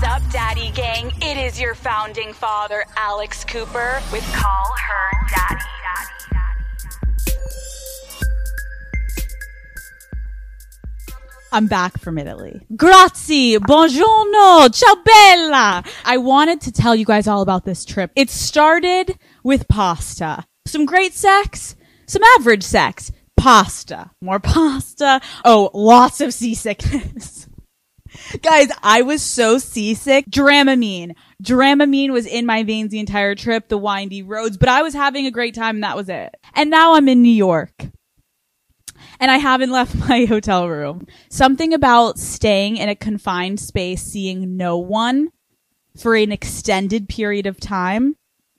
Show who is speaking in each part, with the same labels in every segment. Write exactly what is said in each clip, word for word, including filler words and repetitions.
Speaker 1: up, Daddy Gang? It is your founding father, Alex Cooper, with Call Her Daddy.
Speaker 2: I'm back from Italy. Grazie, buongiorno, ciao bella. I wanted to tell you guys all about this trip. It started with pasta. Some great sex, some average sex. Pasta, more pasta. Oh, lots of seasickness. Guys, I was so seasick. Dramamine. Dramamine was in my veins the entire trip, the windy roads, but I was having a great time and that was it. And now I'm in New York. And I haven't left my hotel room. Something about staying in a confined space, seeing no one for an extended period of time.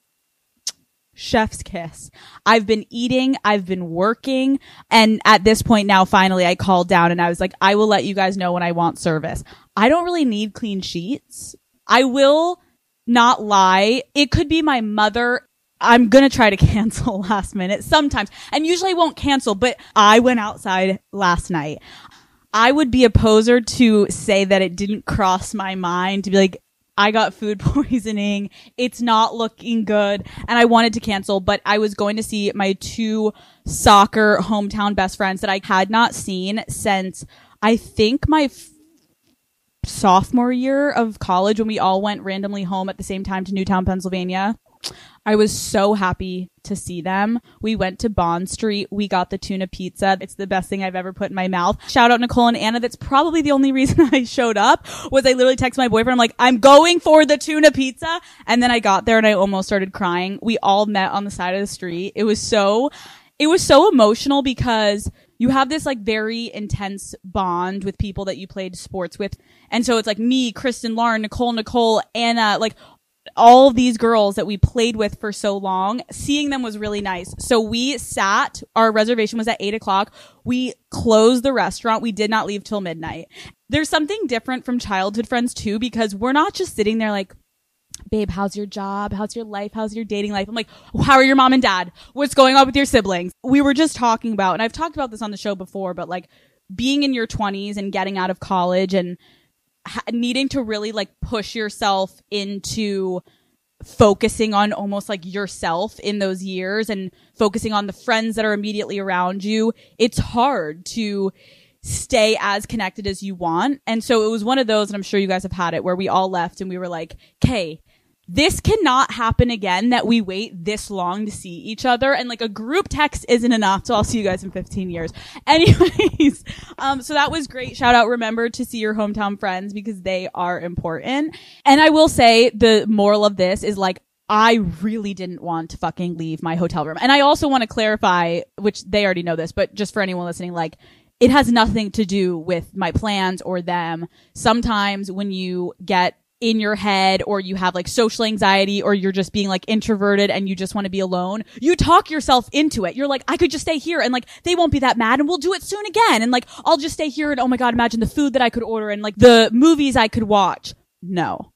Speaker 2: Chef's kiss. I've been eating, I've been working, and at this point now, finally, I called down and I was like, I will let you guys know when I want service. I don't really need clean sheets. I will not lie. It could be my mother. I'm going to try to cancel last minute sometimes, and usually I won't cancel, but I went outside last night. I would be a poser to say that it didn't cross my mind to be like, I got food poisoning. It's not looking good. And I wanted to cancel, but I was going to see my two soccer hometown best friends that I had not seen since I think my f- sophomore year of college, when we all went randomly home at the same time to Newtown, Pennsylvania. I was so happy to see them. We went to Bond Street. We got the tuna pizza. It's the best thing I've ever put in my mouth. Shout out Nicole and Anna. That's probably the only reason I showed up, was I literally texted my boyfriend. I'm like, I'm going for the tuna pizza. And then I got there and I almost started crying. We all met on the side of the street. It was so, it was so emotional because you have this like very intense bond with people that you played sports with. And so it's like me, Kristen, Lauren, Nicole, Nicole, Anna, like all of these girls that we played with for so long. Seeing them was really nice. So we sat, our reservation was at eight o'clock. We closed the restaurant. We did not leave till midnight. There's something different from childhood friends too, because we're not just sitting there like, babe, how's your job? How's your life? How's your dating life? I'm like, how are your mom and dad? What's going on with your siblings? We were just talking about, and I've talked about this on the show before, but like being in your twenties and getting out of college and ha- needing to really like push yourself into focusing on almost like yourself in those years and focusing on the friends that are immediately around you. It's hard to stay as connected as you want. And so it was one of those, and I'm sure you guys have had it, where we all left and we were like, okay, this cannot happen again, that we wait this long to see each other. And like a group text isn't enough. So I'll see you guys in fifteen years. Anyways, um, so that was great. Shout out. Remember to see your hometown friends because they are important. And I will say the moral of this is like, I really didn't want to fucking leave my hotel room. And I also want to clarify, which they already know this, but just for anyone listening, like, it has nothing to do with my plans or them. Sometimes when you get in your head or you have like social anxiety or you're just being like introverted and you just want to be alone, you talk yourself into it. You're like, I could just stay here and like they won't be that mad and we'll do it soon again. And like, I'll just stay here and oh my God, imagine the food that I could order and like the movies I could watch. No.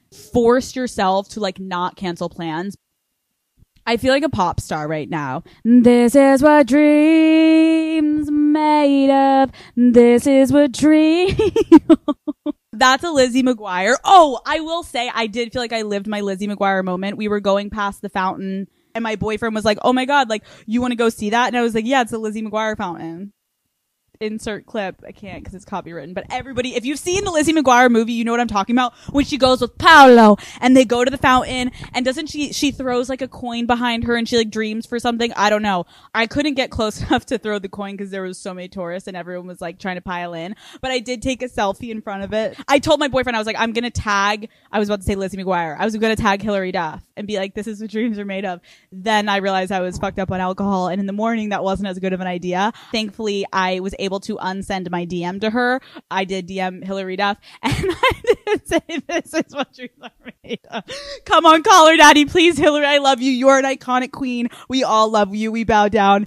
Speaker 2: Force yourself to like not cancel plans. I feel like a pop star right now. This is what dreams made of. This is what dreams. That's a Lizzie McGuire. Oh, I will say I did feel like I lived my Lizzie McGuire moment. We were going past the fountain and my boyfriend was like, oh my God, like, you want to go see that? And I was like, yeah, it's a Lizzie McGuire fountain. Insert clip. I can't because it's copywritten. But everybody, if you've seen the Lizzie McGuire movie, you know what I'm talking about. When she goes with Paolo and they go to the fountain and doesn't she, she throws like a coin behind her and she like dreams for something. I don't know. I couldn't get close enough to throw the coin because there was so many tourists and everyone was like trying to pile in. But I did take a selfie in front of it. I told my boyfriend, I was like, I'm going to tag, I was about to say Lizzie McGuire. I was going to tag Hilary Duff and be like, this is what dreams are made of. Then I realized I was fucked up on alcohol. And in the morning, that wasn't as good of an idea. Thankfully, I was able to unsend my D M to her. I did D M Hilary Duff and I did say, this is what dreams are made of. Come on, call her daddy, please. Hilary, I love you. You're an iconic queen. We all love you. We bow down.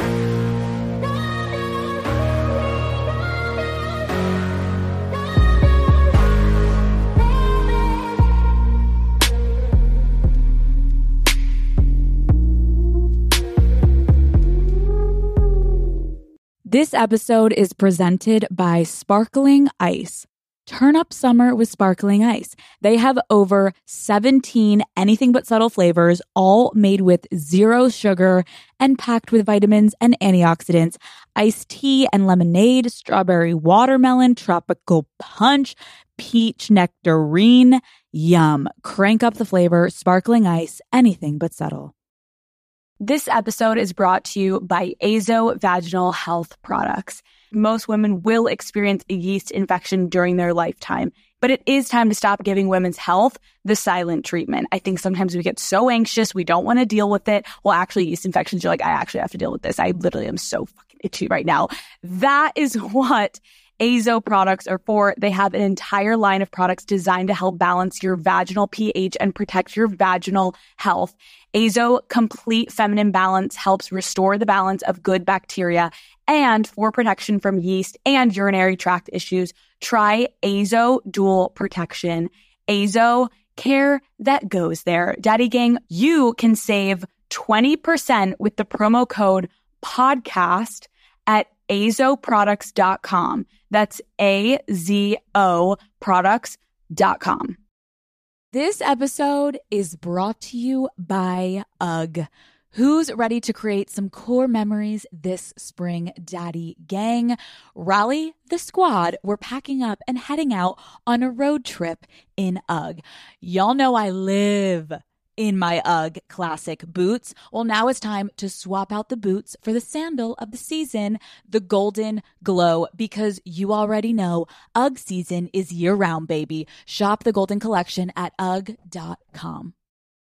Speaker 3: This episode is presented by Sparkling Ice.
Speaker 2: Turn up summer with sparkling ice. They have over seventeen anything but subtle flavors, all made with zero sugar and packed with vitamins and antioxidants. Iced tea and lemonade, strawberry watermelon, tropical punch, peach nectarine. Yum. Crank up the flavor, sparkling ice, anything but subtle. This episode is brought to you by Azo Vaginal Health Products. Most women will experience a yeast infection during their lifetime, but it is time to stop giving women's health the silent treatment. I think sometimes we get so anxious, we don't want to deal with it. Well, actually, yeast infections, you're like, I actually have to deal with this. I literally am so fucking itchy right now. That is what Azo products are for. They have an entire line of products designed to help balance your vaginal pH and protect your vaginal health. Azo Complete Feminine Balance helps restore the balance of good bacteria, and for protection from yeast and urinary tract issues, try Azo Dual Protection. Azo, care that goes there. Daddy Gang, you can save twenty percent with the promo code podcast at azo products dot com. That's A Z O products dot com. This episode is brought to you by UGG. Who's ready to create some core memories this spring, Daddy Gang? Rally the squad. We're packing up and heading out on a road trip in UGG. Y'all know I live in my UGG classic boots. Well, now it's time to swap out the boots for the sandal of the season, the Golden Glow, because you already know UGG season is year-round, baby. Shop the Golden Collection at ugg dot com.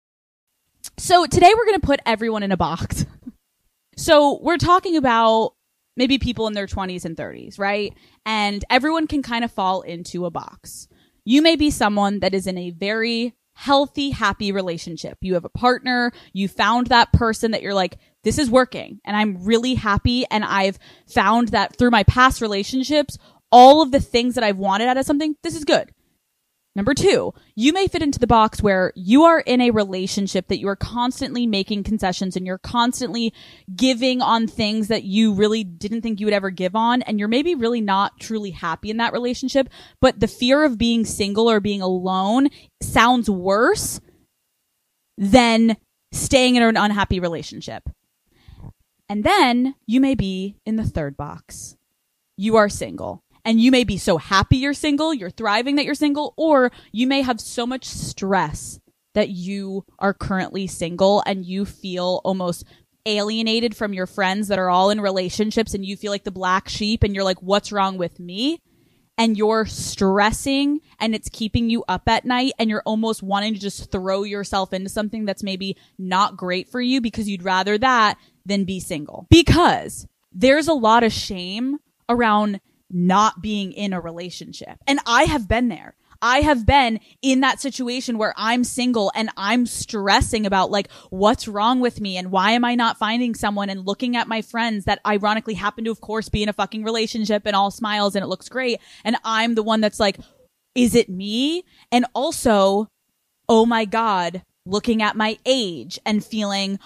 Speaker 2: So today we're going to put everyone in a box. So we're talking about maybe people in their twenties and thirties, right? And everyone can kind of fall into a box. You may be someone that is in a very healthy, happy relationship. You have a partner, you found that person that you're like, this is working and I'm really happy. And I've found that through my past relationships, all of the things that I've wanted out of something, this is good. Number two, you may fit into the box where you are in a relationship that you are constantly making concessions and you're constantly giving on things that you really didn't think you would ever give on. And you're maybe really not truly happy in that relationship, but the fear of being single or being alone sounds worse than staying in an unhappy relationship. And then you may be in the third box. You are single. And you may be so happy you're single, you're thriving that you're single, or you may have so much stress that you are currently single and you feel almost alienated from your friends that are all in relationships and you feel like the black sheep and you're like, what's wrong with me? And you're stressing and it's keeping you up at night and you're almost wanting to just throw yourself into something that's maybe not great for you because you'd rather that than be single. Because there's a lot of shame around not being in a relationship. And I have been there. I have been in that situation where I'm single and I'm stressing about like, what's wrong with me and why am I not finding someone, and looking at my friends that ironically happen to, of course, be in a fucking relationship and all smiles and it looks great. And I'm the one that's like, is it me? And also, oh my God, looking at my age and feeling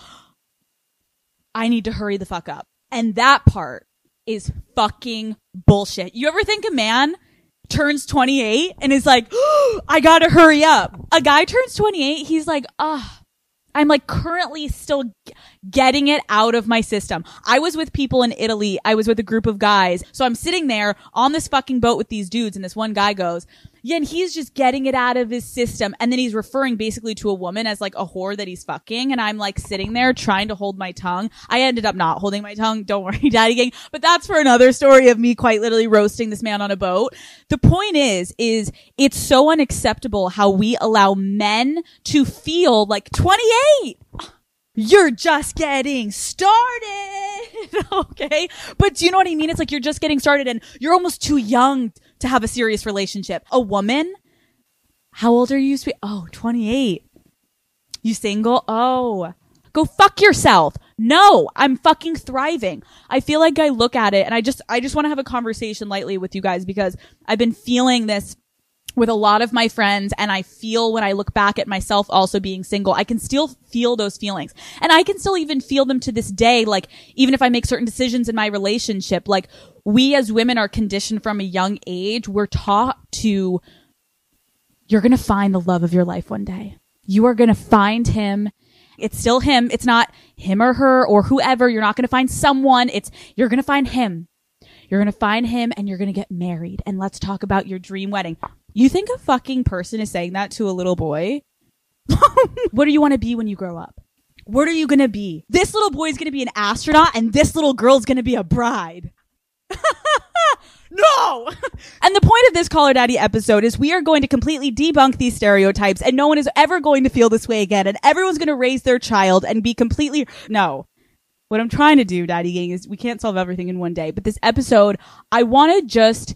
Speaker 2: I need to hurry the fuck up. And that part is fucking bullshit. You ever think a man turns twenty-eight and is like, oh, I gotta hurry up? A guy turns twenty-eight, he's like, ah, oh, I'm like currently still g- getting it out of my system. I was with people in Italy. I was with a group of guys. So I'm sitting there on this fucking boat with these dudes and this one guy goes, yeah, and he's just getting it out of his system. And then he's referring basically to a woman as like a whore that he's fucking. And I'm like sitting there trying to hold my tongue. I ended up not holding my tongue. Don't worry, Daddy Gang. But that's for another story of me quite literally roasting this man on a boat. The point is, is it's so unacceptable how we allow men to feel like twenty-eight. You're just getting started. Okay. But do you know what I mean? It's like you're just getting started and you're almost too young to have a serious relationship. A woman, how old are you? Oh, twenty-eight. You single? Oh, go fuck yourself. No, I'm fucking thriving. I feel like I look at it and I just, I just want to have a conversation lightly with you guys because I've been feeling this with a lot of my friends, and I feel when I look back at myself also being single, I can still feel those feelings. And I can still even feel them to this day, like even if I make certain decisions in my relationship, like we as women are conditioned from a young age. We're taught to, you're going to find the love of your life one day. You are going to find him. It's still him. It's not him or her or whoever. You're not going to find someone. It's, you're going to find him. You're going to find him and you're going to get married. And let's talk about your dream wedding. You think a fucking person is saying that to a little boy? What do you want to be when you grow up? What are you going to be? This little boy is going to be an astronaut and this little girl is going to be a bride. No! And the point of this Caller Daddy episode is we are going to completely debunk these stereotypes and no one is ever going to feel this way again and everyone's going to raise their child and be completely... No. What I'm trying to do, Daddy Gang, is we can't solve everything in one day. But this episode, I want to just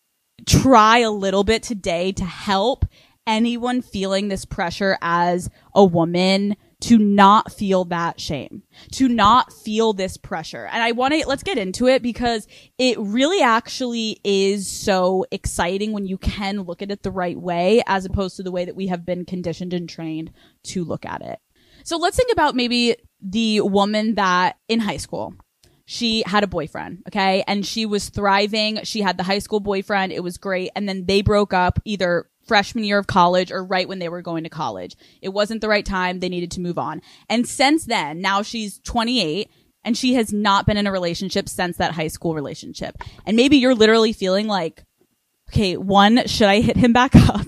Speaker 2: try a little bit today to help anyone feeling this pressure as a woman to not feel that shame, to not feel this pressure. And I want to, let's get into it because it really actually is so exciting when you can look at it the right way as opposed to the way that we have been conditioned and trained to look at it. So let's think about maybe the woman that in high school, she had a boyfriend, okay? And she was thriving. She had the high school boyfriend. It was great. And then they broke up either freshman year of college or right when they were going to college. It wasn't the right time. They needed to move on. And since then, now she's twenty-eight and she has not been in a relationship since that high school relationship. And maybe you're literally feeling like, okay, one, should I hit him back up?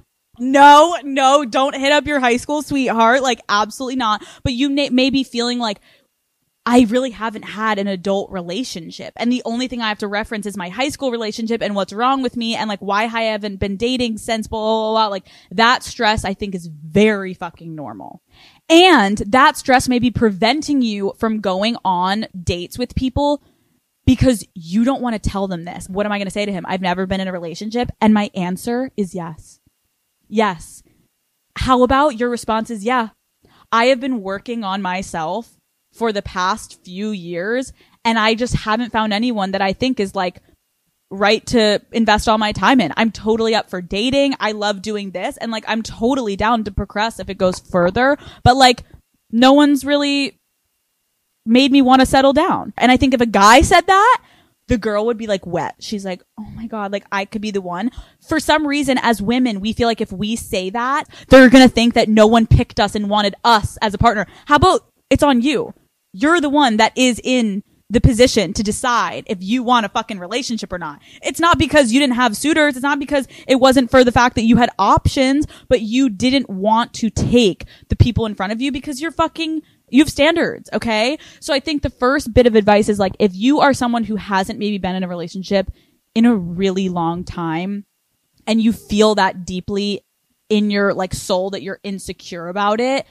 Speaker 2: No, no, don't hit up your high school sweetheart. Like, absolutely not. But you may, may be feeling like, I really haven't had an adult relationship. And the only thing I have to reference is my high school relationship and what's wrong with me and like why I haven't been dating since blah, blah, blah. Like that stress I think is very fucking normal. And that stress may be preventing you from going on dates with people because you don't want to tell them this. What am I going to say to him? I've never been in a relationship. And my answer is yes. Yes. How about your response is yeah. I have been working on myself for the past few years, and I just haven't found anyone that I think is like right to invest all my time in. I'm totally up for dating. I love doing this, and like I'm totally down to progress if it goes further, but like no one's really made me want to settle down. And I think if a guy said that, the girl would be like wet. She's like, oh my God, like I could be the one. For some reason, as women, we feel like if we say that, they're going to think that no one picked us and wanted us as a partner. How about it's on you? You're the one that is in the position to decide if you want a fucking relationship or not. It's not because you didn't have suitors. It's not because it wasn't for the fact that you had options, but you didn't want to take the people in front of you because you're fucking, you have standards. Okay. So I think the first bit of advice is like, if you are someone who hasn't maybe been in a relationship in a really long time and you feel that deeply in your like soul that you're insecure about it,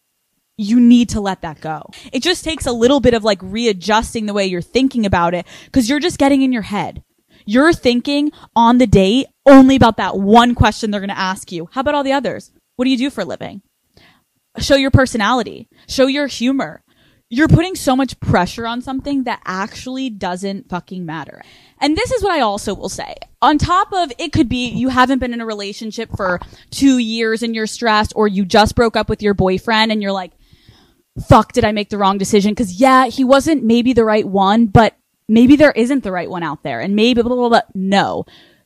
Speaker 2: you need to let that go. It just takes a little bit of like readjusting the way you're thinking about it because you're just getting in your head. You're thinking on the date only about that one question they're going to ask you. How about all the others? What do you do for a living? Show your personality. Show your humor. You're putting so much pressure on something that actually doesn't fucking matter. And this is what I also will say. On top of it could be you haven't been in a relationship for two years and you're stressed, or you just broke up with your boyfriend and you're like, fuck, did I make the wrong decision? Because yeah, he wasn't maybe the right one, but maybe there isn't the right one out there. And maybe blah, blah, blah. No.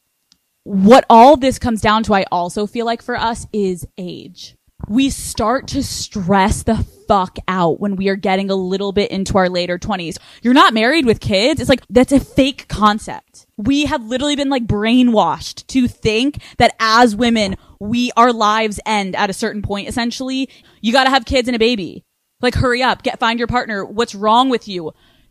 Speaker 2: What all this comes down to, I also feel like for us, is age. We start to stress the fuck out when we are getting a little bit into our later twenties. You're not married with kids. It's like, that's a fake concept. We have literally been like brainwashed to think that as women, we, our lives end at a certain point. Essentially, you got to have kids and a baby. Like, hurry up, get, find your partner. What's wrong with you?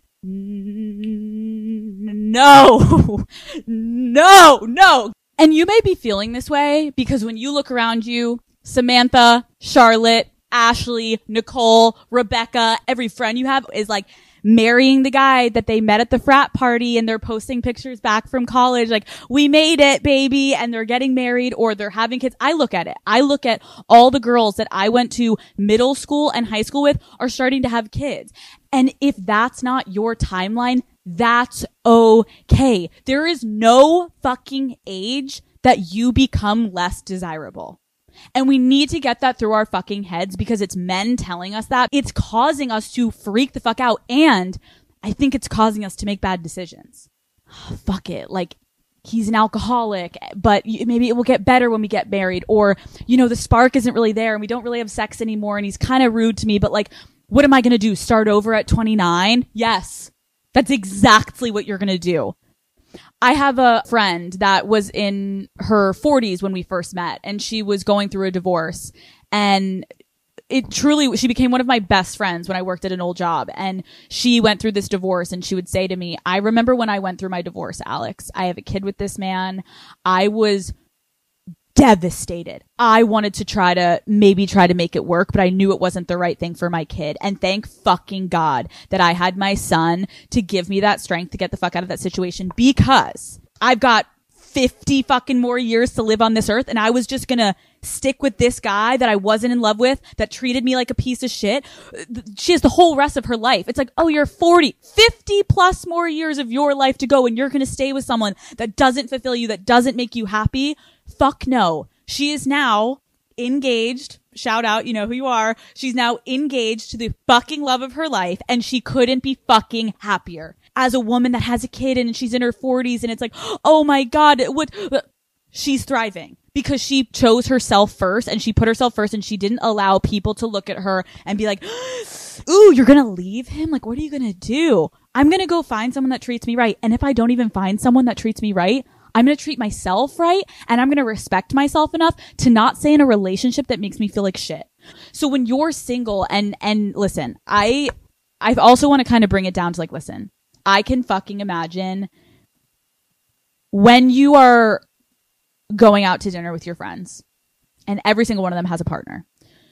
Speaker 2: No, no, no. And you may be feeling this way because when you look around you, Samantha, Charlotte, Ashley, Nicole, Rebecca, every friend you have is like marrying the guy that they met at the frat party, and they're posting pictures back from college like, we made it, baby, and they're getting married or they're having kids. I look at it. I look at all the girls that I went to middle school and high school with are starting to have kids. And if that's not your timeline, that's okay. There is no fucking age that you become less desirable. And we need to get that through our fucking heads because it's men telling us that. It's causing us to freak the fuck out. And I think it's causing us to make bad decisions. fuck it, like, he's an alcoholic, but maybe it will get better when we get married. Or, you know, the spark isn't really there and we don't really have sex anymore and he's kind of rude to me, but like, what am I going to do? Start over at twenty-nine? Yes. That's exactly what you're going to do. I have a friend that was in her forties when we first met, and she was going through a divorce, and it truly, she became one of my best friends when I worked at an old job, and she went through this divorce, and she would say to me, I remember when I went through my divorce, Alex, I have a kid with this man. I was devastated. I wanted to try to maybe try to make it work, but I knew it wasn't the right thing for my kid. And thank fucking God that I had my son to give me that strength to get the fuck out of that situation, because I've got fifty fucking more years to live on this earth, and I was just gonna stick with this guy that I wasn't in love with, that treated me like a piece of shit. She has the whole rest of her life. It's like, oh, you're forty, fifty plus more years of your life to go, and you're gonna stay with someone that doesn't fulfill you, that doesn't make you happy? Fuck no. She is now engaged. Shout out, you know who you are. She's now engaged to the fucking love of her life, and she couldn't be fucking happier. As a woman that has a kid and she's in her forties, and it's like, oh my God, what? She's thriving because she chose herself first, and she put herself first, and she didn't allow people to look at her and be like, ooh, you're gonna leave him? Like, what are you gonna do? I'm gonna go find someone that treats me right. And if I don't even find someone that treats me right, I'm going to treat myself right, and I'm going to respect myself enough to not stay in a relationship that makes me feel like shit. So when you're single, and, and listen, I, I also want to kind of bring it down to like, listen, I can fucking imagine when you are going out to dinner with your friends and every single one of them has a partner.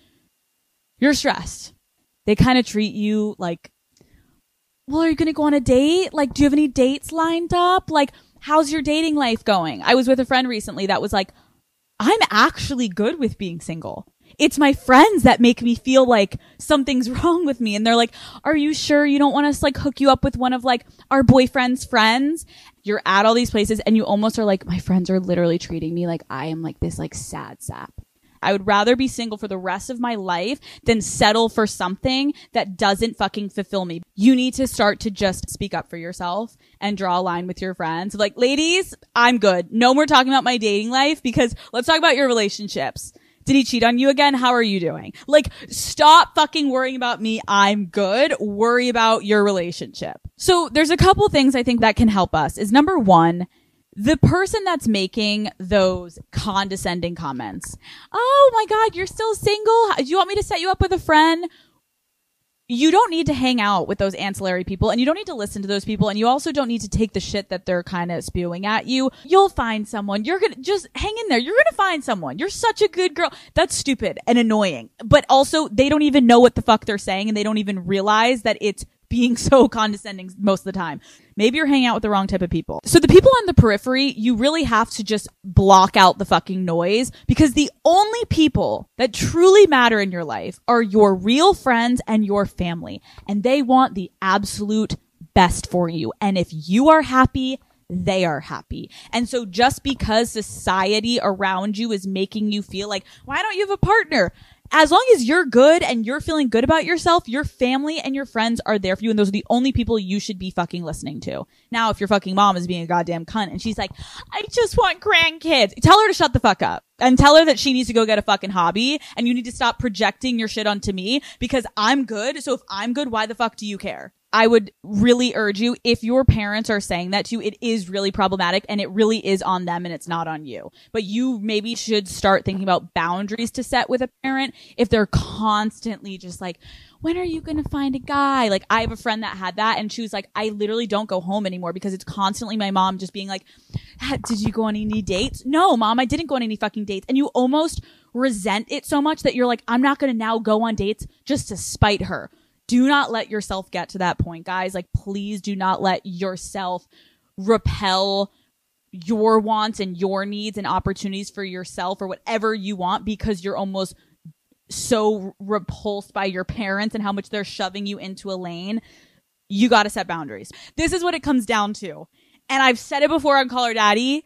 Speaker 2: You're stressed. They kind of treat you like, well, are you going to go on a date? Like, do you have any dates lined up? Like, how's your dating life going? I was with a friend recently that was like, I'm actually good with being single. It's my friends that make me feel like something's wrong with me. And they're like, are you sure you don't want us to like hook you up with one of like our boyfriend's friends? You're at all these places and you almost are like, my friends are literally treating me like I am like this like sad sap. I would rather be single for the rest of my life than settle for something that doesn't fucking fulfill me. You need to start to just speak up for yourself and draw a line with your friends. Like, ladies, I'm good. No more talking about my dating life, because let's talk about your relationships. Did he cheat on you again? How are you doing? Like, stop fucking worrying about me. I'm good. Worry about your relationship. So there's a couple things I think that can help us. Is number one, the person that's making those condescending comments. Oh my God, you're still single? Do you want me to set you up with a friend? You don't need to hang out with those ancillary people, and you don't need to listen to those people, and you also don't need to take the shit that they're kind of spewing at you. You'll find someone. You're gonna just hang in there. You're gonna find someone. You're such a good girl. That's stupid and annoying. But also, they don't even know what the fuck they're saying, and they don't even realize that it's being so condescending most of the time. Maybe you're hanging out with the wrong type of people. So the people on the periphery, you really have to just block out the fucking noise, because the only people that truly matter in your life are your real friends and your family. And they want the absolute best for you. And if you are happy, they are happy. And so just because society around you is making you feel like, why don't you have a partner? As long as you're good and you're feeling good about yourself, your family and your friends are there for you. And those are the only people you should be fucking listening to. Now, if your fucking mom is being a goddamn cunt and she's like, I just want grandkids, tell her to shut the fuck up and tell her that she needs to go get a fucking hobby, and you need to stop projecting your shit onto me, because I'm good. So if I'm good, why the fuck do you care? I would really urge you, if your parents are saying that to you, it is really problematic and it really is on them and it's not on you. But you maybe should start thinking about boundaries to set with a parent if they're constantly just like, when are you going to find a guy? Like, I have a friend that had that, and she was like, I literally don't go home anymore because it's constantly my mom just being like, did you go on any dates? No, mom, I didn't go on any fucking dates. And you almost resent it so much that you're like, I'm not going to now go on dates just to spite her. Do not let yourself get to that point, guys. Like, please do not let yourself repel your wants and your needs and opportunities for yourself or whatever you want because you're almost so repulsed by your parents and how much they're shoving you into a lane. You got to set boundaries. This is what it comes down to. And I've said it before on Call Her Daddy.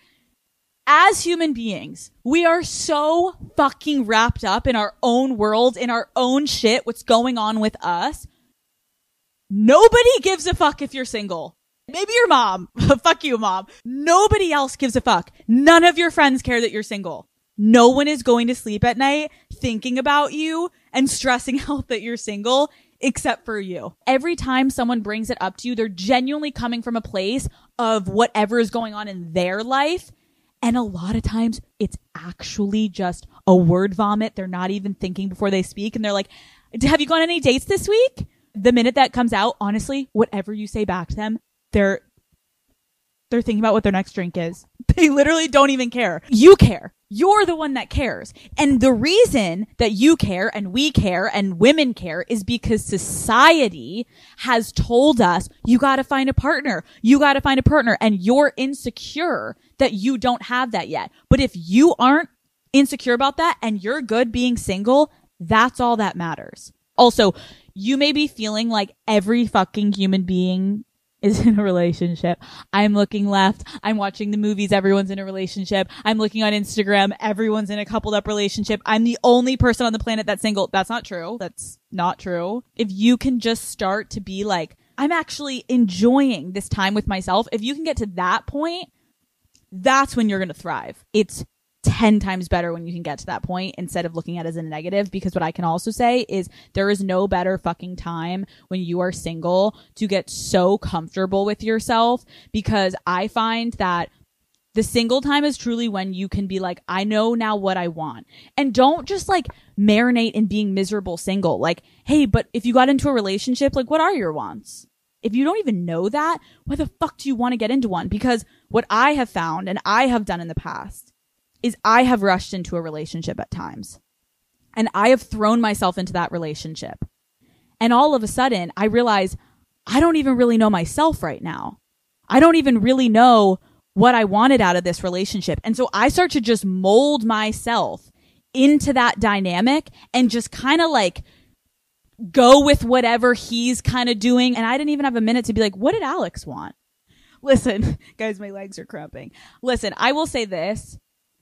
Speaker 2: As human beings, we are so fucking wrapped up in our own world, in our own shit, what's going on with us. Nobody gives a fuck if you're single. Maybe your mom. Fuck you, mom. Nobody else gives a fuck. None of your friends care that you're single. No one is going to sleep at night thinking about you and stressing out that you're single except for you. Every time someone brings it up to you, they're genuinely coming from a place of whatever is going on in their life. And a lot of times it's actually just a word vomit. They're not even thinking before they speak. And they're like, have you gone on any dates this week? The minute that comes out, honestly, whatever you say back to them, they're they're thinking about what their next drink is. They literally don't even care. You care. You're the one that cares. And the reason that you care and we care and women care is because society has told us you got to find a partner. You got to find a partner, and you're insecure that you don't have that yet. But if you aren't insecure about that and you're good being single, that's all that matters. Also, you may be feeling like every fucking human being is in a relationship. I'm looking left. I'm watching the movies. Everyone's in a relationship. I'm looking on Instagram. Everyone's in a coupled up relationship. I'm the only person on the planet that's single. That's not true. That's not true. If you can just start to be like, I'm actually enjoying this time with myself. If you can get to that point, that's when you're going to thrive. It's ten times better when you can get to that point instead of looking at it as a negative, because what I can also say is there is no better fucking time when you are single to get so comfortable with yourself, because I find that the single time is truly when you can be like, I know now what I want. And don't just like marinate in being miserable single. Like, hey, but if you got into a relationship, like what are your wants? If you don't even know that, why the fuck do you want to get into one? Because what I have found and I have done in the past is I have rushed into a relationship at times, and I have thrown myself into that relationship. And all of a sudden I realize I don't even really know myself right now. I don't even really know what I wanted out of this relationship. And so I start to just mold myself into that dynamic and just kind of like go with whatever he's kind of doing. And I didn't even have a minute to be like, what did Alex want? Listen, guys, my legs are cramping. Listen, I will say this.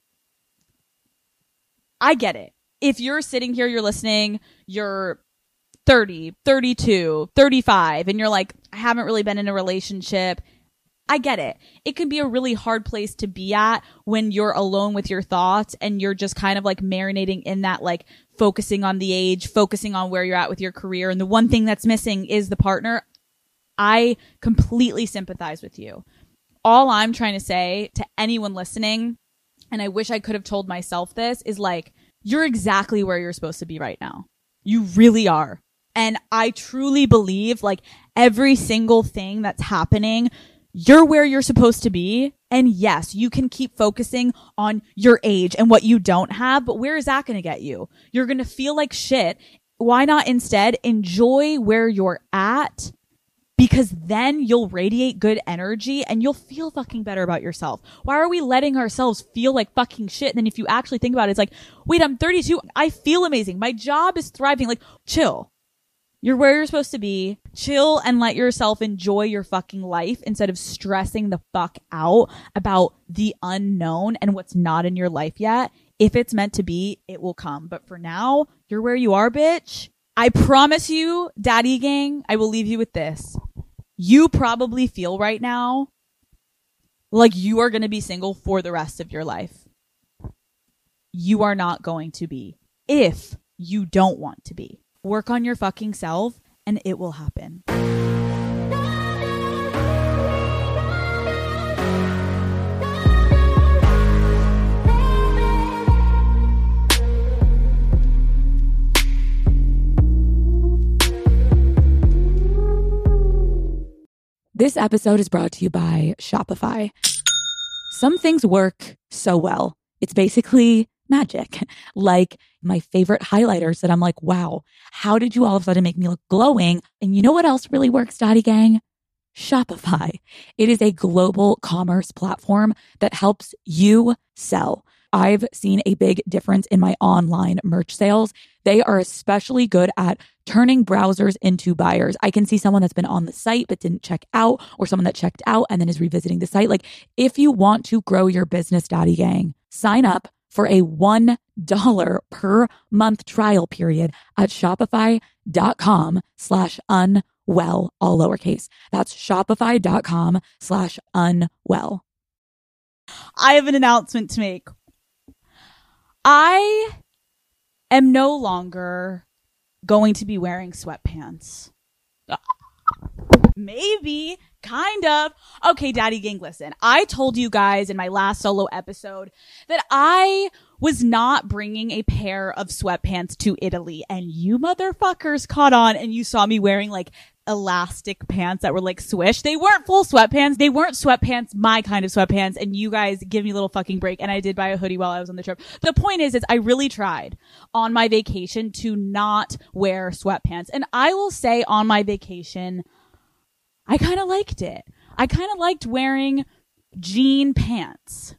Speaker 2: I get it. If you're sitting here, you're listening, you're thirty, thirty-two, thirty-five, and you're like, I haven't really been in a relationship. I get it. It can be a really hard place to be at when you're alone with your thoughts and you're just kind of like marinating in that, like focusing on the age, focusing on where you're at with your career. And the one thing that's missing is the partner. I completely sympathize with you. All I'm trying to say to anyone listening, and I wish I could have told myself this, is like, you're exactly where you're supposed to be right now. You really are. And I truly believe like every single thing that's happening, you're where you're supposed to be. And yes, you can keep focusing on your age and what you don't have, but where is that going to get you? You're going to feel like shit. Why not instead enjoy where you're at? Because then you'll radiate good energy and you'll feel fucking better about yourself. Why are we letting ourselves feel like fucking shit? And then if you actually think about it, it's like, wait, I'm thirty-two. I feel amazing. My job is thriving. Like, chill. You're where you're supposed to be. Chill and let yourself enjoy your fucking life instead of stressing the fuck out about the unknown and what's not in your life yet. If it's meant to be, it will come. But for now, you're where you are, bitch. I promise you, Daddy Gang, I will leave you with this. You probably feel right now like you are going to be single for the rest of your life. You are not going to be if you don't want to be. Work on your fucking self and it will happen.
Speaker 3: This episode is brought to you by Shopify. Some things work so well. It's basically magic. Like my favorite highlighters that I'm like, wow, how did you all of a sudden make me look glowing? And you know what else really works, Daddy Gang? Shopify. It is a global commerce platform that helps you sell. I've seen a big difference in my online merch sales. They are especially good at turning browsers into buyers. I can see someone that's been on the site but didn't check out, or someone that checked out and then is revisiting the site. Like, if you want to grow your business, Daddy Gang, sign up for a one dollar per month trial period at shopify.com slash unwired. unwell, all lowercase. That's shopify.com slash unwell.
Speaker 2: I have an announcement to make. I am no longer going to be wearing sweatpants. Maybe, kind of. Okay, Daddy Gang, listen. I told you guys in my last solo episode that I was not bringing a pair of sweatpants to Italy, and you motherfuckers caught on and you saw me wearing like elastic pants that were like swish. They weren't full sweatpants. They weren't sweatpants, my kind of sweatpants, and you guys give me a little fucking break. And I did buy a hoodie while I was on the trip. The point is, is I really tried on my vacation to not wear sweatpants. And I will say on my vacation, I kind of liked it. I kind of liked wearing jean pants.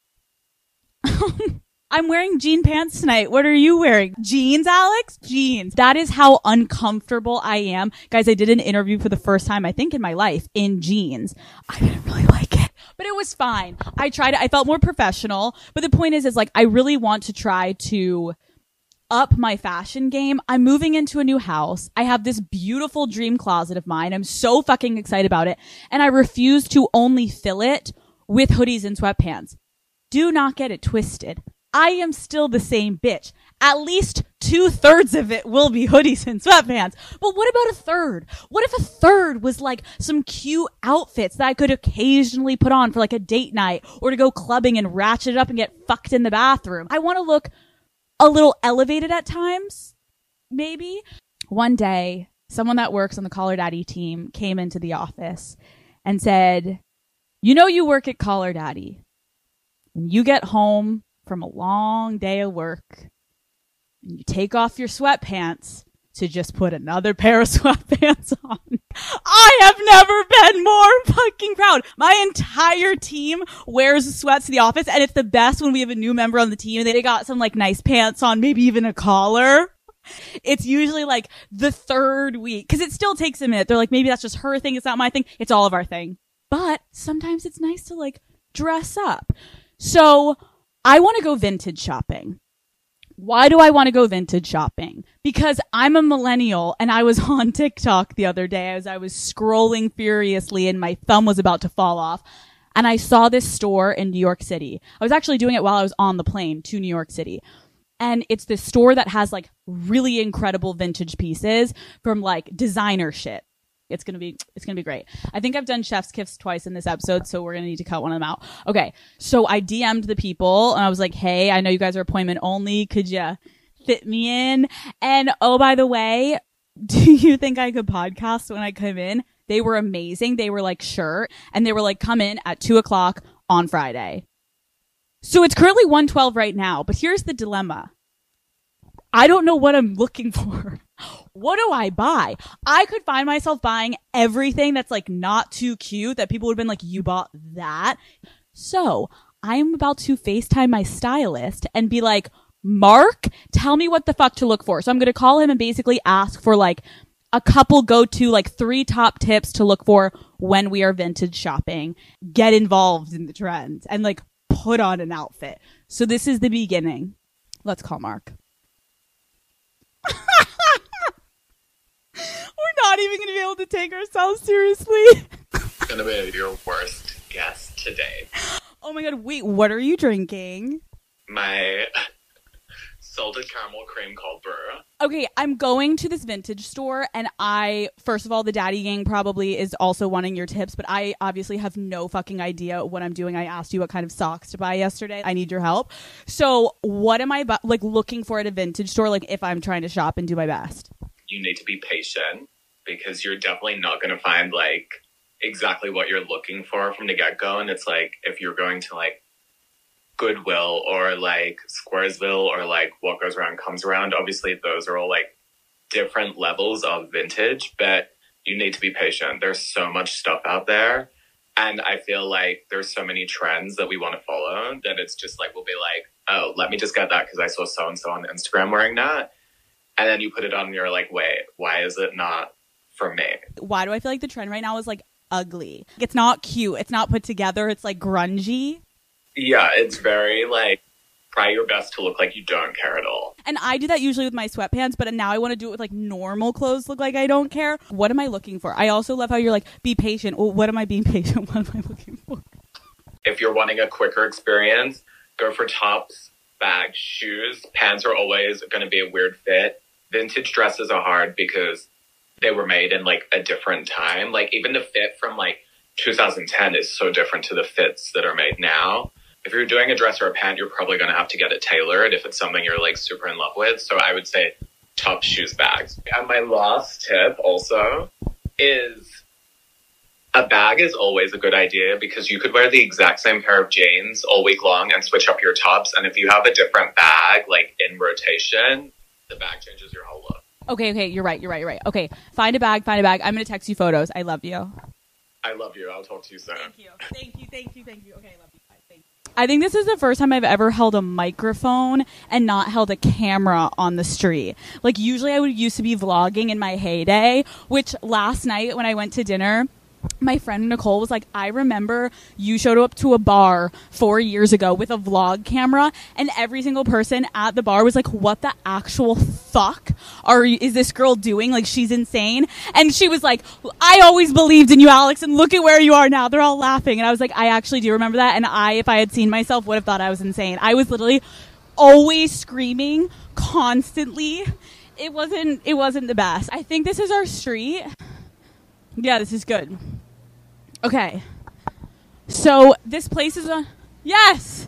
Speaker 2: I'm wearing jean pants tonight. What are you wearing? Jeans, Alex? Jeans. That is how uncomfortable I am. Guys, I did an interview for the first time, I think, in my life in jeans. I didn't really like it, but it was fine. I tried it. I felt more professional. But the point is, is like, I really want to try to up my fashion game. I'm moving into a new house. I have this beautiful dream closet of mine. I'm so fucking excited about it. And I refuse to only fill it with hoodies and sweatpants. Do not get it twisted. I am still the same bitch. At least two thirds of it will be hoodies and sweatpants. But what about a third? What if a third was like some cute outfits that I could occasionally put on for like a date night or to go clubbing and ratchet it up and get fucked in the bathroom? I want to look a little elevated at times, maybe. One day, someone that works on the Caller Daddy team came into the office and said, you know, you work at Caller Daddy. When you get home from a long day of work, and you take off your sweatpants to just put another pair of sweatpants on. I have never been more fucking proud. My entire team wears sweats to the office, and it's the best when we have a new member on the team and they got some like nice pants on, maybe even a collar. It's usually like the third week, because it still takes a minute. They're like, maybe that's just her thing. It's not my thing. It's all of our thing. But sometimes it's nice to like dress up. So I want to go vintage shopping. Why do I want to go vintage shopping? Because I'm a millennial and I was on TikTok the other day as I was scrolling furiously and my thumb was about to fall off. And I saw this store in New York City. I was actually doing it while I was on the plane to New York City. And it's this store that has like really incredible vintage pieces from like designer shit. It's going to be, it's going to be great. I think I've done chef's kiss twice in this episode, so we're going to need to cut one of them out. Okay. So I D M'd the people and I was like, hey, I know you guys are appointment only. Could you fit me in? And oh, by the way, do you think I could podcast when I come in? They were amazing. They were like, sure. And they were like, come in at two o'clock on Friday. So it's currently one twelve right now, but here's the dilemma. I don't know what I'm looking for. What do I buy? I could find myself buying everything that's like not too cute that people would have been like, you bought that. So I'm about to FaceTime my stylist and be like, Mark, tell me what the fuck to look for. So I'm going to call him and basically ask for like a couple go-to, like three top tips to look for when we are vintage shopping. Get involved in the trends and like put on an outfit. So this is the beginning. Let's call Mark. We're not even going to be able to take ourselves seriously.
Speaker 4: Gonna be your worst guest today.
Speaker 2: Oh my god, wait, what are you drinking?
Speaker 4: My salted caramel cream cold brew.
Speaker 2: Okay, I'm going to this vintage store and I, first of all, the Daddy Gang probably is also wanting your tips, but I obviously have no fucking idea what I'm doing. I asked you what kind of socks to buy yesterday. I need your help. So what am I bu- like looking for at a vintage store, like if I'm trying to shop and do my best?
Speaker 4: You need to be patient because you're definitely not going to find like exactly what you're looking for from the get-go. And it's like, if you're going to like Goodwill or like Squaresville or like What Goes Around Comes Around, obviously those are all like different levels of vintage, but you need to be patient. There's so much stuff out there. And I feel like there's so many trends that we want to follow that it's just like, we'll be like, oh, let me just get that because I saw so-and-so on Instagram wearing that. And then you put it on and you're like, wait, why is it not for me?
Speaker 2: Why do I feel like the trend right now is like ugly? It's not cute. It's not put together. It's like grungy.
Speaker 4: Yeah, it's very like, try your best to look like you don't care at all.
Speaker 2: And I do that usually with my sweatpants, but now I want to do it with like normal clothes, look like I don't care. What am I looking for? I also love how you're like, be patient. Well, what am I being patient? What am I looking for?
Speaker 4: If you're wanting a quicker experience, go for tops, bags, shoes. Pants are always going to be a weird fit. Vintage dresses are hard because they were made in like a different time. Like even the fit from like two thousand ten is so different to the fits that are made now. If you're doing a dress or a pant, you're probably going to have to get it tailored if it's something you're like super in love with. So I would say top, shoes, bags. And my last tip also is a bag is always a good idea because you could wear the exact same pair of jeans all week long and switch up your tops. And if you have a different bag, like in rotation, the bag changes your whole look.
Speaker 2: Okay, okay, you're right, you're right, you're right. Okay, find a bag, find a bag. I'm going to text you photos. I love you.
Speaker 4: I love you. I'll talk to you soon.
Speaker 2: Thank you. Thank you, thank you, thank you. Okay, I love you. Bye. Thank you. I think this is the first time I've ever held a microphone and not held a camera on the street. Like, usually I would used to be vlogging in my heyday, which last night when I went to dinner, my friend Nicole was like, I remember you showed up to a bar four years ago with a vlog camera, and every single person at the bar was like, what the actual fuck are you, is this girl doing? Like, she's insane. And she was like, I always believed in you, Alex, and look at where you are now. They're all laughing. And I was like, I actually do remember that. And I, if I had seen myself, would have thought I was insane. I was literally always screaming constantly. It wasn't, it wasn't the best. I think this is our street. Yeah, this is good. Okay. So this place is on. Yes.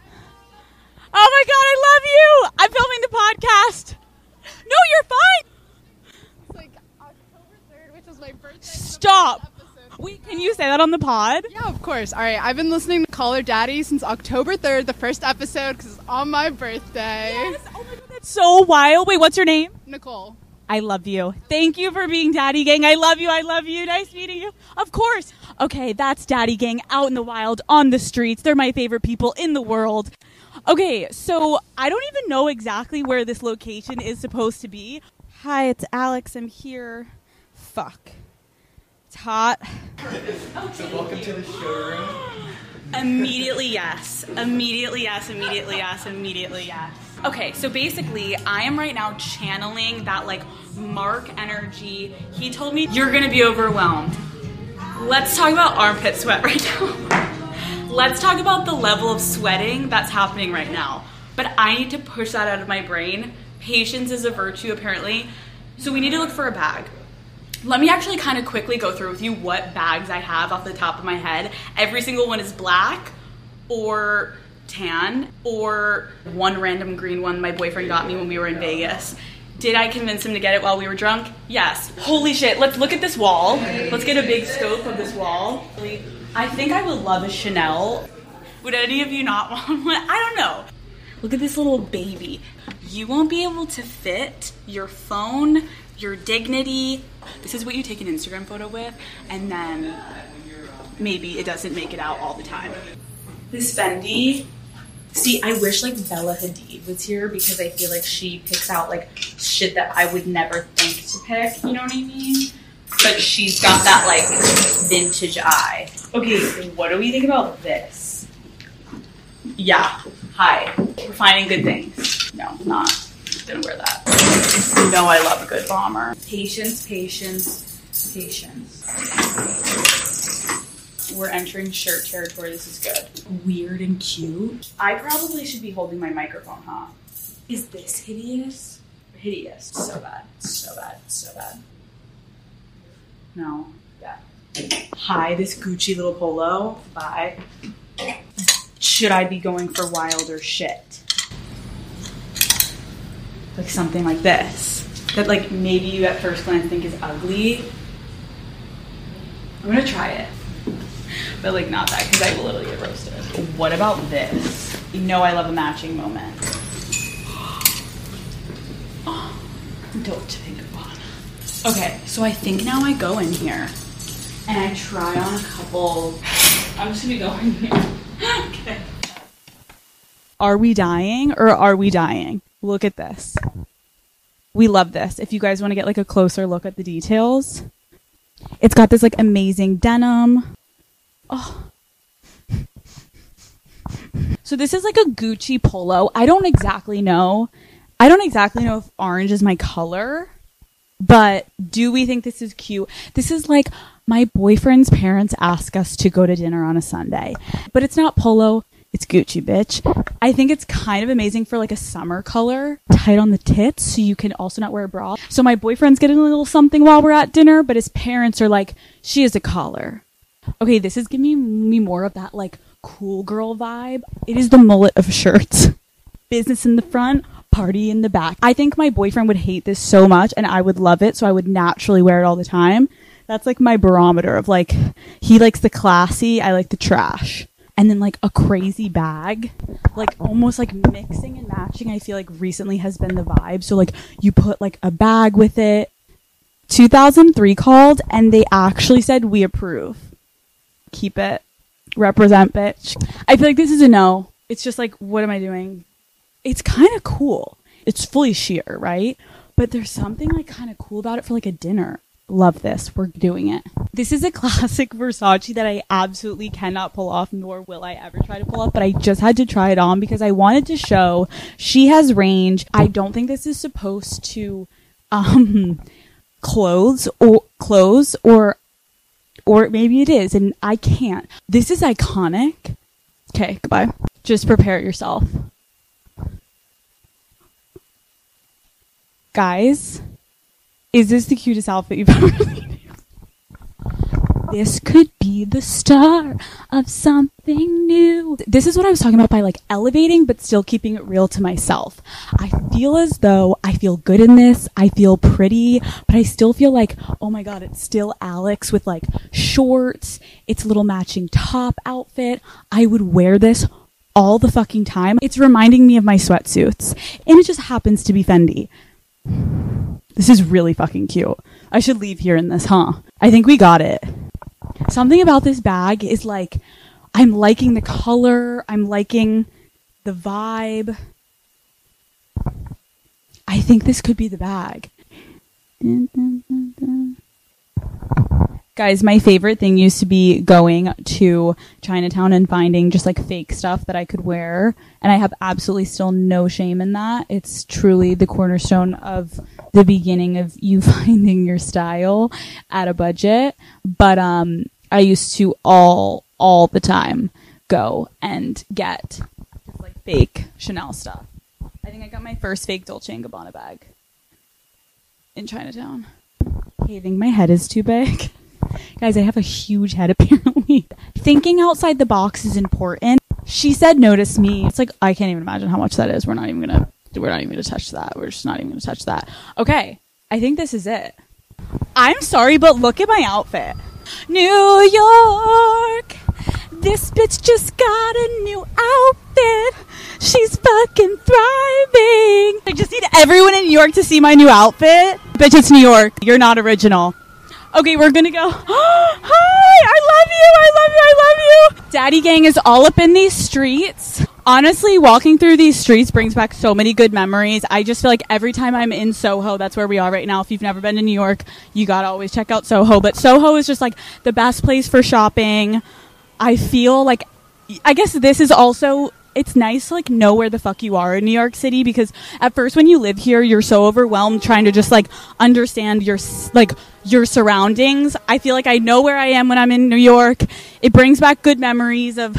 Speaker 2: Oh my God, I love you. I'm filming the podcast. No, you're fine.
Speaker 5: It's like October third, which is my birthday.
Speaker 2: Stop. Wait, can you say that on the pod?
Speaker 5: Yeah, of course. All right, I've been listening to Call Her Daddy since October third, the first episode, because it's on my birthday.
Speaker 2: Yes. Oh my God, that's so wild. Wait, what's your name?
Speaker 5: Nicole.
Speaker 2: I love you. Thank you for being Daddy Gang. I love you. I love you. Nice meeting you. Of course. Okay, that's Daddy Gang out in the wild, on the streets. They're my favorite people in the world. Okay, so I don't even know exactly where this location is supposed to be. Hi, it's Alex. I'm here. Fuck. It's hot.
Speaker 6: So welcome to the showroom.
Speaker 2: Immediately yes. Immediately yes. Immediately yes. Immediately yes. Okay, so basically, I am right now channeling that, like, Mark energy. He told me, you're gonna be overwhelmed. Let's talk about armpit sweat right now. Let's talk about the level of sweating that's happening right now. But I need to push that out of my brain. Patience is a virtue, apparently. So we need to look for a bag. Let me actually kind of quickly go through with you what bags I have off the top of my head. Every single one is black or tan, or one random green one my boyfriend got me when we were in Vegas. Did I convince him to get it while we were drunk? Yes. Holy shit, let's look at this wall. Let's get a big scope of this wall. I think I would love a Chanel. Would any of you not want one? I don't know. Look at this little baby. You won't be able to fit your phone, your dignity. This is what you take an Instagram photo with, and then maybe it doesn't make it out all the time. This Fendi. See, I wish like Bella Hadid was here because I feel like she picks out like shit that I would never think to pick, you know what I mean? But she's got that like vintage eye. Okay, what do we think about this? Yeah, hi. We're finding good things. No, not gonna wear that. You know I love a good bomber. Patience, patience, patience. We're entering shirt territory. This is good. Weird and cute. I probably should be holding my microphone, huh? Is this hideous? Hideous. So bad. So bad. So bad. No. Yeah. Hi, this Gucci little polo. Bye. Should I be going for wilder shit? Like something like this. That like maybe you at first glance think is ugly. I'm gonna try it. But like not that, because I will literally get roasted. What about this? You know I love a matching moment. Oh, dope to think upon. Okay, so I think now I go in here and I try on a couple. I'm just gonna go in here. Okay. Are we dying or are we dying? Look at this. We love this. If you guys want to get like a closer look at the details, it's got this like amazing denim. Oh. So this is like a Gucci polo. I don't exactly know I don't exactly know if orange is my color, but do we think this is cute? This is like my boyfriend's parents ask us to go to dinner on a Sunday, but it's not polo. It's Gucci, bitch. I think it's kind of amazing for like a summer color, tight on the tits, so you can also not wear a bra. So my boyfriend's getting a little something while we're at dinner, but his parents are like, she is a collar. Okay, this is giving me more of that like cool girl vibe. It is the mullet of shirts. Business in the front, party in the back. I think my boyfriend would hate this so much and I would love it, so I would naturally wear it all the time. That's like my barometer of like, he likes the classy, I like the trash. And then like a crazy bag, like almost like mixing and matching, I feel like recently has been the vibe. So like you put like a bag with it. two thousand three called and they actually said, we approve. Keep it. Represent, bitch. I feel like this is a no. It's just like, what am I doing? It's kind of cool. It's fully sheer, right? But there's something like kind of cool about it for like a dinner. Love this. We're doing it. This is a classic Versace that I absolutely cannot pull off, nor will I ever try to pull off, but I just had to try it on because I wanted to show she has range. I don't think this is supposed to um clothes or clothes or or maybe it is and I can't. This is iconic. Okay, goodbye. Just prepare yourself. Guys, is this the cutest outfit you've ever seen? This could be the start of something new. This is what I was talking about by like elevating, but still keeping it real to myself. I feel as though I feel good in this. I feel pretty, but I still feel like, oh my God, it's still Alex with like shorts. It's a little matching top outfit. I would wear this all the fucking time. It's reminding me of my sweatsuits and it just happens to be Fendi. This is really fucking cute. I should leave here in this, huh? I think we got it. Something about this bag is like, I'm liking the color. I'm liking the vibe. I think this could be the bag. Dun, dun, dun, dun. Guys, my favorite thing used to be going to Chinatown and finding just like fake stuff that I could wear. And I have absolutely still no shame in that. It's truly the cornerstone of the beginning of you finding your style at a budget. But um, I used to all, all the time go and get just like fake Chanel stuff. I think I got my first fake Dolce and Gabbana bag in Chinatown. Okay, I think my head is too big. Guys, I have a huge head apparently. Thinking outside the box is important. She said notice me. It's like, I can't even imagine how much that is. We're not even gonna, we're not even gonna touch that. We're just not even gonna touch that. Okay, I think this is it. I'm sorry, but look at my outfit. New York, this bitch just got a new outfit. She's fucking thriving. I just need everyone in New York to see my new outfit. Bitch, it's New York. You're not original. Okay, we're gonna go. Hi, I love you, I love you, I love you. Daddy gang is all up in these streets. Honestly, walking through these streets brings back so many good memories. I just feel like every time I'm in Soho, that's where we are right now. If you've never been to New York, you gotta always check out Soho. But Soho is just like the best place for shopping. I feel like, I guess this is also, it's nice to like know where the fuck you are in New York City, because at first when you live here, you're so overwhelmed trying to just like understand your like your surroundings. I feel like I know where I am when I'm in New York. It brings back good memories of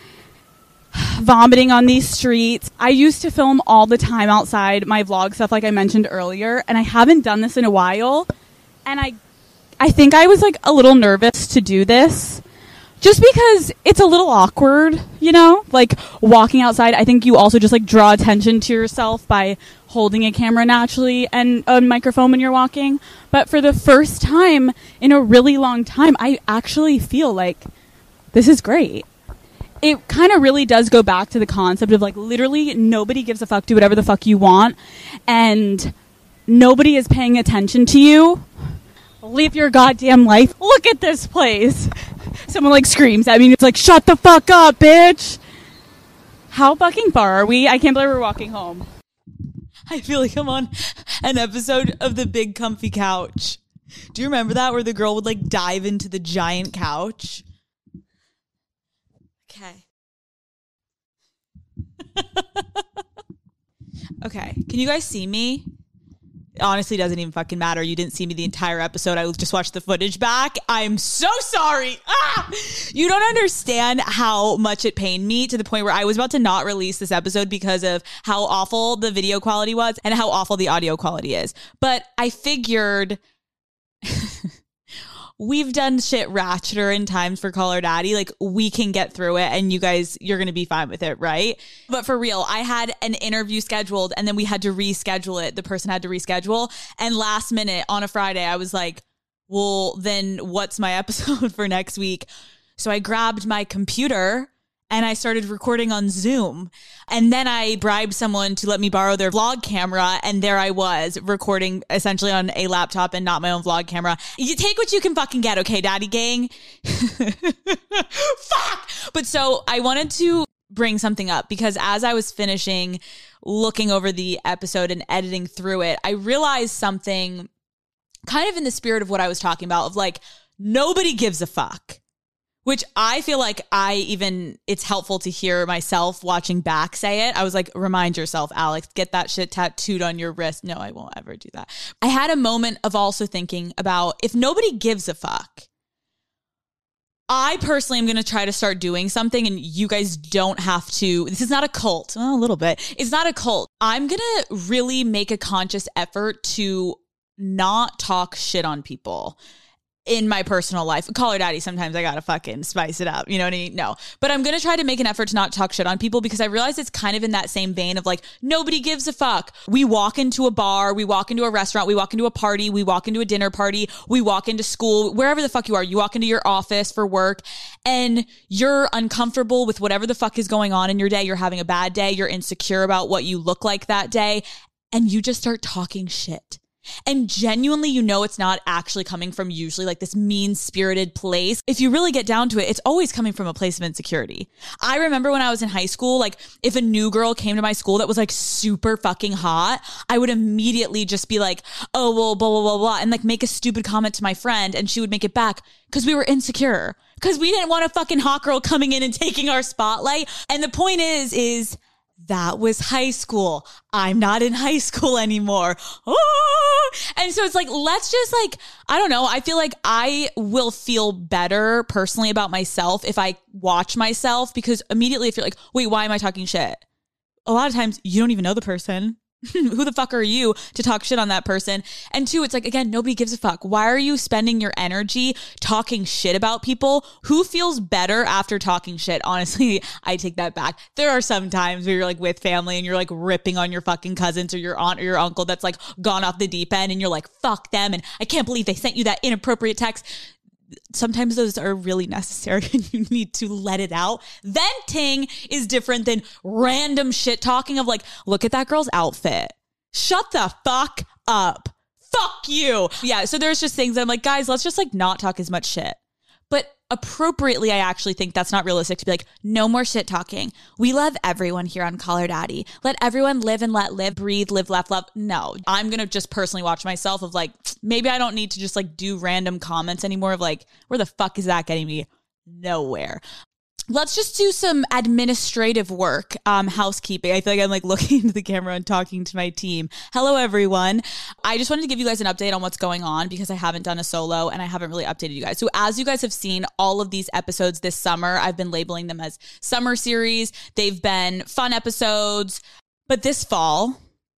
Speaker 2: vomiting on these streets. I used to film all the time outside my vlog stuff, like I mentioned earlier, and I haven't done this in a while. And I, I think I was like a little nervous to do this. Just because it's a little awkward, you know, like walking outside. I think you also just like draw attention to yourself by holding a camera naturally and a microphone when you're walking. But for the first time in a really long time, I actually feel like this is great. It kind of really does go back to the concept of like literally nobody gives a fuck, do whatever the fuck you want. And nobody is paying attention to you. Live your goddamn life. Look at this place. Someone like screams at me. It's like, shut the fuck up, bitch. How fucking far are we? I can't believe we're walking home.
Speaker 7: I feel like I'm on an episode of The Big Comfy Couch. Do you remember that, where the girl would like dive into the giant couch? Okay. Okay. Can you guys see me? It honestly doesn't even fucking matter. You didn't see me the entire episode. I just watched the footage back. I'm so sorry. Ah! You don't understand how much it pained me to the point where I was about to not release this episode because of how awful the video quality was and how awful the audio quality is. But I figured we've done shit ratcheter in times for Call Her Daddy. Like, we can get through it and you guys, you're going to be fine with it, right? But for real, I had an interview scheduled and then we had to reschedule it. The person had to reschedule. And last minute on a Friday, I was like, well, then what's my episode for next week? So I grabbed my computer and I started recording on Zoom. And then I bribed someone to let me borrow their vlog camera. And there I was recording essentially on a laptop and not my own vlog camera. You take what you can fucking get, okay, Daddy Gang? Fuck! But so I wanted to bring something up because as I was finishing looking over the episode and editing through it, I realized something kind of in the spirit of what I was talking about of like, nobody gives a fuck. Which I feel like I even, it's helpful to hear myself watching back say it. I was like, remind yourself, Alex, get that shit tattooed on your wrist. No, I won't ever do that. I had a moment of also thinking about if nobody gives a fuck, I personally am going to try to start doing something and you guys don't have to. This is not a cult. Well, a little bit. It's not a cult. I'm going to really make a conscious effort to not talk shit on people. In my personal life. Call Her Daddy, sometimes I gotta fucking spice it up. You know what I mean? No. But I'm gonna try to make an effort to not talk shit on people because I realize it's kind of in that same vein of like, nobody gives a fuck. We walk into a bar, we walk into a restaurant, we walk into a party, we walk into a dinner party, we walk into school, wherever the fuck you are. You walk into your office for work and you're uncomfortable with whatever the fuck is going on in your day. You're having a bad day. You're insecure about what you look like that day. And you just start talking shit. And genuinely, you know, it's not actually coming from usually like this mean-spirited place. If you really get down to it, it's always coming from a place of insecurity. I remember when I was in high school, like if a new girl came to my school that was like super fucking hot, I would immediately just be like, oh, well, blah, blah, blah, blah, and like make a stupid comment to my friend and she would make it back because we were insecure. Because we didn't want a fucking hot girl coming in and taking our spotlight. And the point is, is that was high school. I'm not in high school anymore. Oh! And so it's like, let's just like, I don't know. I feel like I will feel better personally about myself if I watch myself because immediately if you're like, wait, why am I talking shit? A lot of times you don't even know the person. Who the fuck are you to talk shit on that person? And two, it's like, again, nobody gives a fuck. Why are you spending your energy talking shit about people? Who feels better after talking shit? Honestly, I take that back. There are some times where you're like with family and you're like ripping on your fucking cousins or your aunt or your uncle that's like gone off the deep end and you're like, fuck them. And I can't believe they sent you that inappropriate text. Sometimes those are really necessary and you need to let it out. Venting is different than random shit talking of like, look at that girl's outfit. Shut the fuck up. Fuck you. Yeah. So there's just things that I'm like, guys, let's just like not talk as much shit. But appropriately, I actually think that's not realistic to be like, no more shit talking. We love everyone here on Call Her Daddy. Let everyone live and let live, breathe, live, laugh, love. No, I'm going to just personally watch myself of like, maybe I don't need to just like do random comments anymore of like, where the fuck is that getting me? Nowhere. Let's just do some administrative work, um, housekeeping. I feel like I'm like looking into the camera and talking to my team. Hello, everyone. I just wanted to give you guys an update on what's going on because I haven't done a solo and I haven't really updated you guys. So as you guys have seen, all of these episodes this summer, I've been labeling them as summer series. They've been fun episodes. But this fall,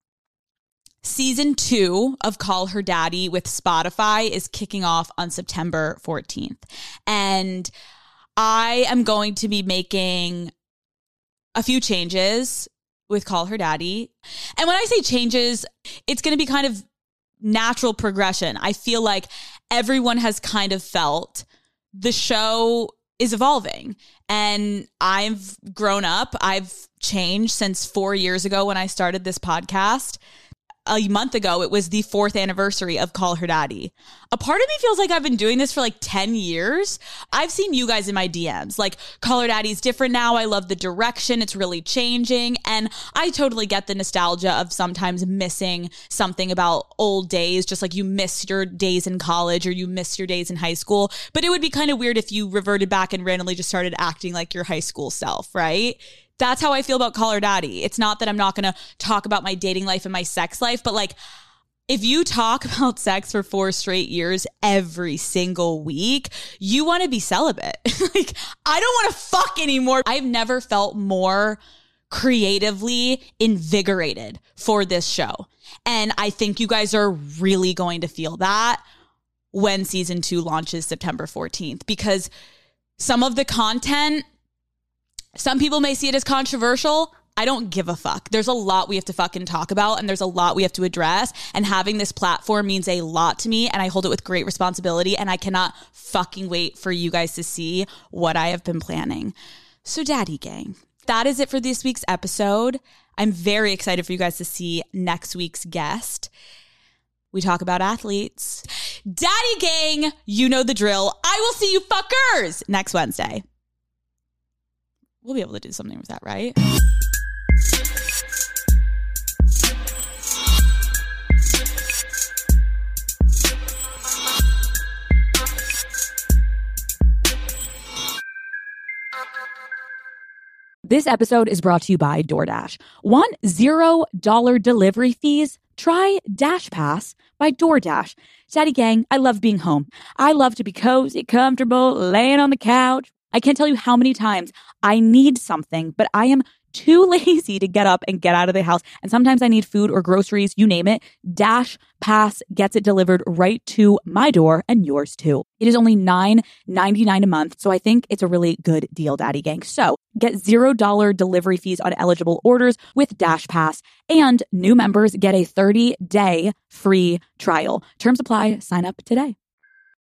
Speaker 7: season two of Call Her Daddy with Spotify is kicking off on September fourteenth. And I am going to be making a few changes with Call Her Daddy. And when I say changes, it's going to be kind of natural progression. I feel like everyone has kind of felt the show is evolving and I've grown up. I've changed since four years ago when I started this podcast. A month ago, it was the fourth anniversary of Call Her Daddy. A part of me feels like I've been doing this for like ten years. I've seen you guys in my D Ms. Like, Call Her Daddy's different now. I love the direction. It's really changing. And I totally get the nostalgia of sometimes missing something about old days, just like you miss your days in college or you miss your days in high school. But it would be kind of weird if you reverted back and randomly just started acting like your high school self, right? That's how I feel about Call Her Daddy. It's not that I'm not going to talk about my dating life and my sex life, but like, if you talk about sex for four straight years every single week, you want to be celibate. Like, I don't want to fuck anymore. I've never felt more creatively invigorated for this show. And I think you guys are really going to feel that when season two launches September fourteenth, because some of the content, some people may see it as controversial. I don't give a fuck. There's a lot we have to fucking talk about, and there's a lot we have to address. And having this platform means a lot to me, and I hold it with great responsibility. And I cannot fucking wait for you guys to see what I have been planning. So, Daddy Gang, that is it for this week's episode. I'm very excited for you guys to see next week's guest. We talk about athletes. Daddy Gang, you know the drill. I will see you fuckers next Wednesday. We'll be able to do something with that, right?
Speaker 3: This episode is brought to you by DoorDash. Want zero dollar delivery fees? Try Dash Pass by DoorDash. Daddy Gang, I love being home. I love to be cozy, comfortable, laying on the couch. I can't tell you how many times I need something, but I am too lazy to get up and get out of the house. And sometimes I need food or groceries, you name it. Dash Pass gets it delivered right to my door and yours too. It is only nine ninety-nine a month, so I think it's a really good deal, Daddy Gang. So get zero dollar delivery fees on eligible orders with Dash Pass, and new members get a thirty day free trial. Terms apply. Sign up today.